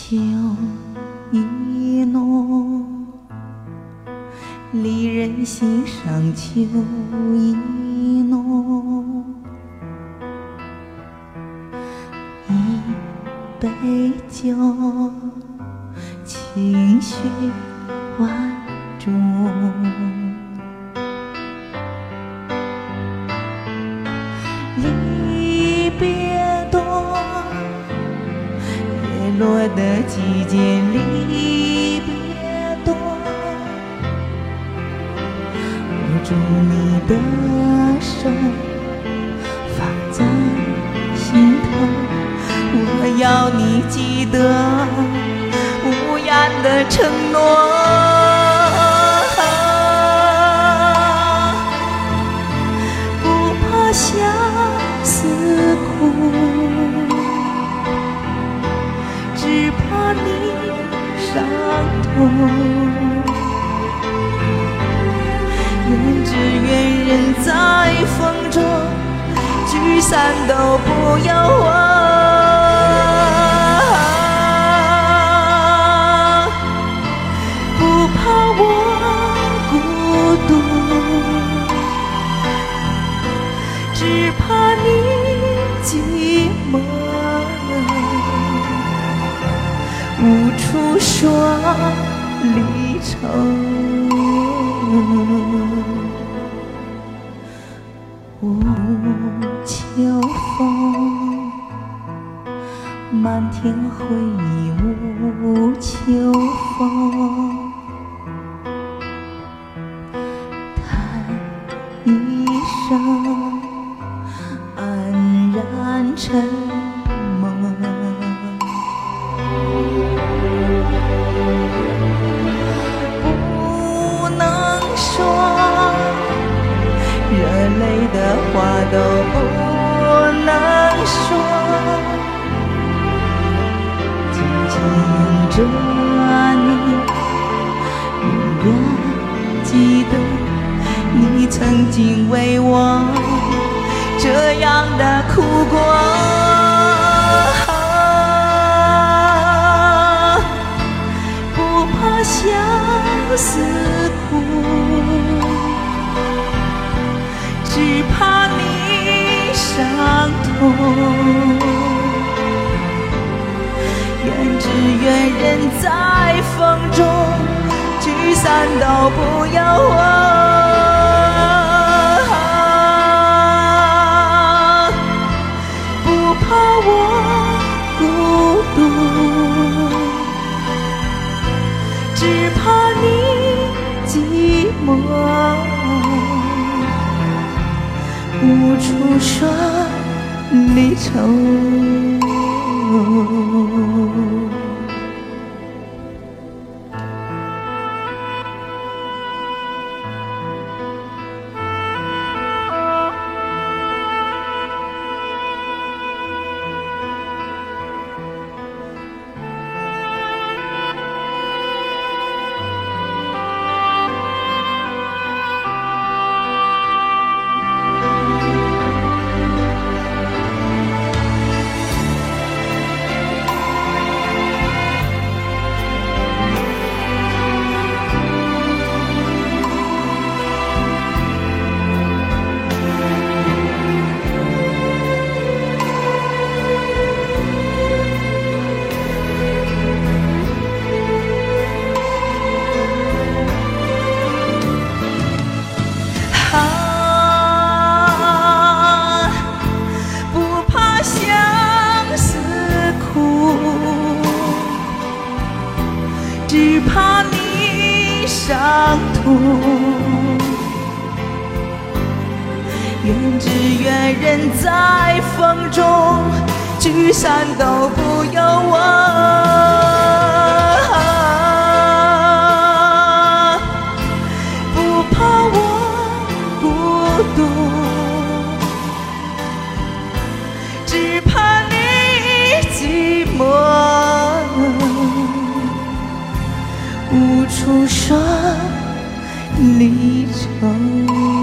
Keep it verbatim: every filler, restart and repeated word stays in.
秋意浓，离人心上秋意浓。一杯酒，情绪万种。离别多，叶落的季节离别多。握住你的手，放在心头。我要你记得无言的承诺。不怕相思苦，只怕你伤痛。愿只愿人在风中，聚散都不由我。不怕我孤独，只怕你寂寞。无处说离愁。无秋风，漫天回忆无秋风。叹一声，黯然沉默。不能说，热泪的话都不能说，紧紧拥着你，永远记得你曾经为我这样的哭过。不怕相思苦，只怕你伤痛。愿只愿人在风中，聚散都不由我。不怕我孤独，只怕你寂寞。无处说离愁。只怕你伤痛，愿只愿人在风中，聚散都不由我。不怕我孤独，只怕你寂寞。无处说离愁。